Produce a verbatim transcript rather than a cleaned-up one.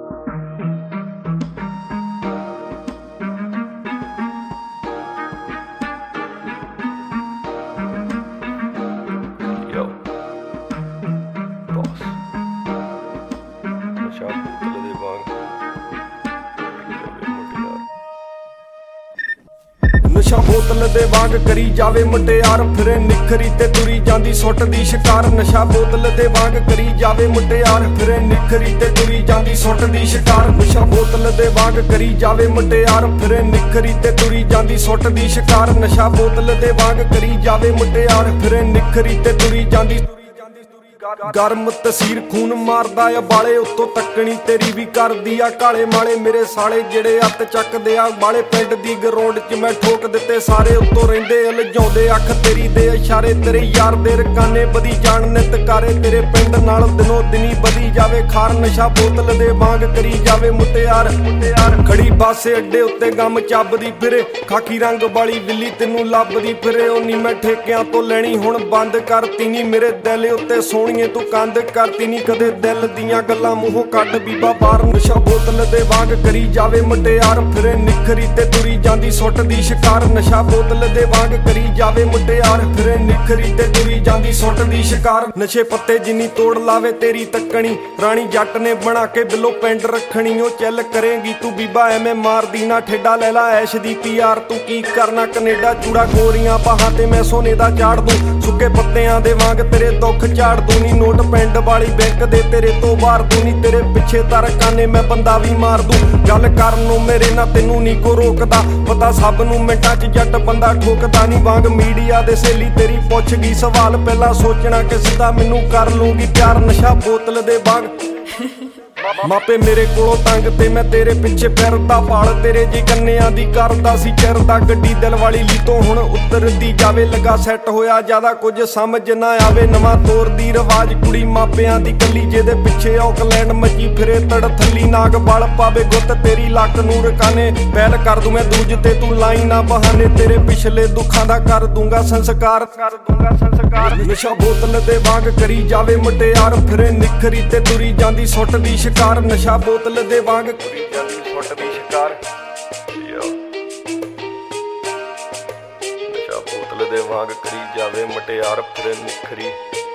ਨਸ਼ਾ ਬੋਤਲ ਦੇ ਵਾਂਗ ਕਰੀ ਜਾਵੇ ਮੁਟਿਆਰ, ਫਿਰੇ ਨਿਖਰੀ ਤੇ ਤੁਰੀ ਜਾਂਦੀ ਸੁੱਟ ਦੀ ਸ਼ਿਕਾਰ। ਨਸ਼ਾ ਬੋਤਲ ਦੇ ਵਾਂਗ ਕਰੀ ਜਾਵੇ ਮੁਟਿਆਰ, ਫਿਰੇ ਨਿਖਰੀ ਤੇ ਤੁਰੀ ਜਾਂਦੀ ਸੁੱਟ ਦੀ ਸ਼ਿਕਾਰ। ਨਸ਼ਾ ਬੋਤਲ ਦੇ ਵਾਂਗ ਕਰੀ ਜਾਵੇ ਮੁਟਿਆਰ, ਫਿਰੇ ਨਿਖਰੀ ਤੇ ਤੁਰੀ ਜਾਂਦੀ ਸੁੱਟ ਦੀ ਸ਼ਿਕਾਰ। ਨਸ਼ਾ ਬੋਤਲ ਦੇ ਵਾਂਗ ਕਰੀ ਜਾਵੇ ਮੁਟਿਆਰ, ਫਿਰੇ ਨਿਖਰੀ ਤੇ ਤੁਰੀ ਜਾਂਦੀ। ਗਰਮ ਤਸੀਰ ਖੂਨ ਮਾਰਦਾ ਆ ਬਾਲੇ, ਉੱਤੋਂ ਤੱਕਣੀ ਤੇਰੀ ਵੀ ਕਰਦੀ ਆ ਕਾਲੇ ਮਾਲੇ। ਮੇਰੇ ਸਾਲੇ ਜਿਹੜੇ ਅੱਤ ਚੱਕਦੇ ਆ ਬਾਲੇ, ਪਿੰਡ ਦੀ ਗਰਾਊਂਡ 'ਚ ਮੈਂ ਠੋਕ ਦਿੱਤੇ ਸਾਰੇ। ਉੱਤੋਂ ਰਹਿੰਦੇ ਲਜਾਉਂਦੇ ਅੱਖ ਤੇਰੀ ਦੇ ਇਸ਼ਾਰੇ, ਤੇਰੇ ਯਾਰ ਦੇ ਰਕਾਨੇ ਵਧੀ ਜਾਣ ਨਿਤ ਕਾਰੇ। ਤੇਰੇ ਪਿੰਡ ਨਾਲ ਦਿਨੋਂ ਦਿਨੀ ਵਧੀ ਜਾਵੇ ਖਾਰ, ਨਸ਼ਾ ਬੋਤਲ ਦੇ ਵਾਂਗ ਕਰੀ ਜਾਵੇ ਮੁਟਿਆਰ। ਮੁਟਿਆਰ ਖੜੀ ਬੱਸ ਅੱਡੇ ਉੱਤੇ ਗਮ ਚੱਬਦੀ ਫਿਰੇ, ਖਾਕੀ ਰੰਗ ਵਾਲੀ ਬਿੱਲੀ ਤੈਨੂੰ ਲੱਭਦੀ ਫਿਰੇ। ਉਹ ਨੀ ਮੈਂ ਠੇਕਿਆਂ ਤੋਂ ਲੈਣੀ ਹੁਣ ਬੰਦ ਕਰਤੀ ਨੀ, ਮੇਰੇ ਦਿਲ ਉੱਤੇ ਸੋਹਣੀ ਤੂੰ ਕੰਧ ਕਰਤੀ ਨੀ ਕਦੇ ਦਿਲ ਦੀਆਂ ਗੱਲਾਂ ਮੂੰਹੋਂ ਕੱਢ ਬੀਬਾ ਬਾਹਰ। ਨਸ਼ਾ ਬੋਤਲ ਦੇ ਵਾਂਗ ਕਰੀ ਜਾਵੇ ਮੁਟਿਆਰ, ਫਿਰੇ ਨਿਖਰੀ ਤੇ ਤੁਰੀ ਜਾਂਦੀ ਸੁੱਟ ਦੀ ਸ਼ਿਕਾਰ। ਨਸ਼ਾ ਬੋਤਲ ਦੇ ਵਾਂਗ ਕਰੀ ਜਾਵੇ ਮੁਟਿਆਰ, ਫਿਰੇ ਨਿਖਰੀ ਤੇ ਤੁਰੀ ਜਾਂਦੀ ਸੁੱਟ ਦੀ ਸ਼ਿਕਾਰ। ਨਸ਼ੇ ਪੱਤੇ ਜਿੰਨੀ ਤੋੜ ਲਾਵੇ ਤੇਰੀ ਤੱਕਣੀ, ਰਾਣੀ ਜੱਟ ਨੇ ਬਣਾ ਕੇ ਬਿੱਲੋ ਪਿੰਡ ਰੱਖਣੀ। ਉਹ ਚੱਲ ਕਰੇਗੀ ਤੂੰ ਬੀਬਾ ਐਵੇਂ ਮਾਰਦੀ ਨਾ ਠੇਡਾ, ਲੈ ਲਾ ਐਸ਼ ਦੀ ਪੀਆਰ ਤੂੰ ਕੀ ਕਰਨਾ ਕਨੇਡਾ। ਚੂੜਾ ਗੋਰੀਆਂ ਬਾਹਾਂ ਤੇ ਮੈਂ ਸੋਨੇ ਦਾ ਚਾੜ ਦੂੰ, ਸੁੱਕੇ ਪੱਤਿਆਂ ਦੇ ਵਾਂਗ ਤੇਰੇ ਦੁੱਖ ਝਾੜ ਦੂੰ ਨੀ। ਨੋਟ ਪਿੰਡ ਵਾਲੀ ਬੈਂਕ ਦੇ ਤੇਰੇ ਤੋਂ ਬਾਹਰ ਦੂੰ ਨੀ, ਤੇਰੇ ਪਿੱਛੇ ਤਰਕਾਨੇ ਮੈਂ ਬੰਦਾ ਵੀ ਮਾਰ ਦੂੰ। ਗੱਲ ਕਰਨ ਨੂੰ ਮੇਰੇ ਨਾਲ ਤੈਨੂੰ ਨੀ ਕੋ ਰੋਕਦਾ, ਪਤਾ ਸਭ ਨੂੰ ਮਿੰਟਾਂ 'ਚ ਜੱਟ ਬੰਦਾ ਠੋਕਦਾ ਨੀ। ਵਾਂਗ ਮੀਡੀਆ ਦੇ ਸਹੇਲੀ ਤੇਰੀ ਪੁੱਛ ਗਈ ਸਵਾਲ, ਪਹਿਲਾਂ ਸੋਚਣਾ ਕਿ ਸਿੱਧਾ ਮੈਨੂੰ ਕਰ ਲੂੰਗੀ ਪਿਆਰ। ਨਸ਼ਾ ਬੋਤਲ ਦੇ ਵਾਂਗ ਮਾਪੇ ਮੇਰੇ ਕੋਲੋਂ ਤੰਗ ਤੇ ਮੈਂ ਤੇਰੇ ਪਿੱਛੇ ਫਿਰਦਾ ਭਾਲ, ਤੇਰੇ ਜੀ ਕੰਨਿਆਂ ਦੀ ਕਰਦਾ ਸੀ ਚਿਰਦਾ। ਗੱਡੀ ਦਿਲ ਵਾਲੀ ਲੀ ਤੋਂ ਹੁਣ ਉਤਰਦੀ ਜਾਵੇ, ਲੱਗਾ ਸੈੱਟ ਹੋਇਆ ਜ਼ਿਆਦਾ ਕੁਝ ਸਮਝ ਨਾ ਆਵੇ। ਨਵਾਂ ਤੋਰ ਦੀ ਰਿਵਾਜ ਕੁੜੀ ਮਾਪਿਆਂ ਦੀ ਕੱਲੀ, ਜਿਹਦੇ ਪਿੱਛੇ ਔਕਲੈਂਡ ਮੱਚੀ ਫਿਰੇ ਤੜ ਥੱਲੀ। ਨਾਗ ਬਲ ਪਾਵੇ ਗੁੱਤ ਤੇਰੀ ਲੱਕ ਨੂੰ ਰਕਾਨੇ, ਪਹਿਲ ਕਰ ਦੂੰ ਮੈਂ ਦੂਜ ਤੇ ਤੂੰ ਲਾਈ ਨਾ ਬਹਾਨੇ। ਤੇਰੇ ਪਿਛਲੇ ਦੁੱਖਾਂ ਦਾ ਕਰ ਦੂੰਗਾ ਸੰਸਕਾਰ, ਕਰ ਦੂੰਗਾ ਸੰਸਕਾਰ। ਨਸ਼ਾ ਬੋਤਲ ਦੇ ਵਾਂਗ ਕਰੀ ਜਾਵੇ ਮੁਟਿਆਰ, ਫਿਰੇ ਨਿਖਰੀ ਤੇ ਤੁਰੀ ਜਾਂਦੀ ਸੁੱਟ ਦੀ ਸ਼ਿਕਾਰ। ਨਸ਼ਾ ਬੋਤਲ ਦੇ ਵਾਂਗ ਕਰੀ ਜਾਂਦੀ ਸੁੱਟ ਦੀ ਸ਼ਿਕਾਰ। ਨਸ਼ਾ ਬੋਤਲ ਦੇ ਵਾਂਗ ਕਰੀ ਜਾਵੇ ਮੁਟਿਆਰ, ਫਿਰੇ ਨਿਖਰੀ